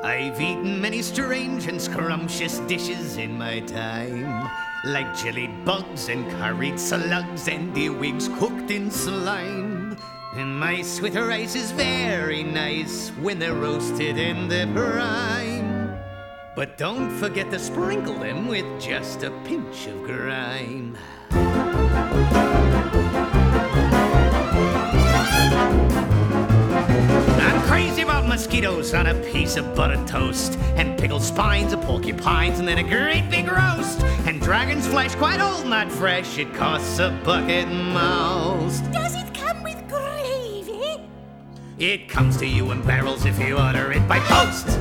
I've eaten many strange and scrumptious dishes in my time, like jellied bugs and curried slugs and earwigs cooked in slime. And mice with rice is very nice when they're roasted in the brine. But don't forget to sprinkle them with just a pinch of grime. I'm crazy about mosquitoes on a piece of buttered toast, and pickled spines of porcupines, and then a great big roast. And dragon's flesh, quite old, not fresh, it costs a bucket most. Does it come with gravy? It comes to you in barrels if you order it by post.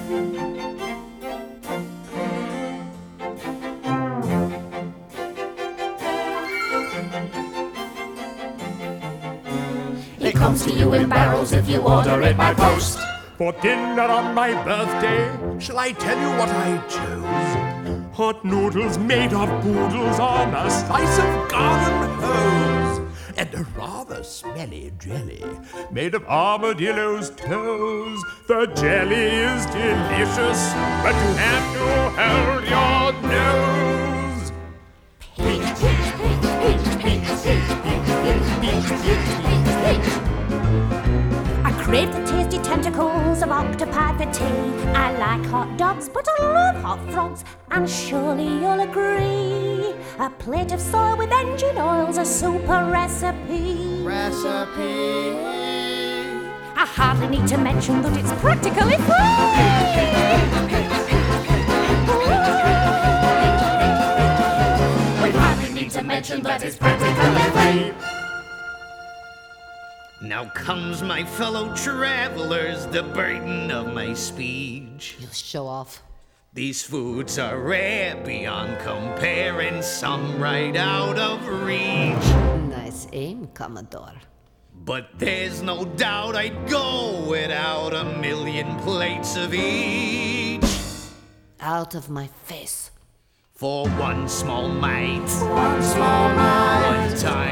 It comes to you in barrels if you order it by post. For dinner on my birthday, shall I tell you what I chose? Hot noodles made of boodles on a slice of garden hose, and a rather smelly jelly made of armadillo's toes. The jelly is delicious, but you have to hold your nose. Peach, peach, peach, peach, peach, peach, peach, peach, peach, peach. I crave the tasty tentacles of octopi for tea. I like hot dogs, but I love hot frogs, and surely you'll agree. A plate of soy with engine oil's a super recipe. I hardly need to mention that it's practically free. We hardly need to mention that it's practically free. Now comes, my fellow travelers, the burden of my speech. You show off. These foods are rare beyond compare, and some right out of reach. Nice aim, Commodore. But there's no doubt I'd go without a million plates of each. Out of my face. For one small mite. One small mite. One time.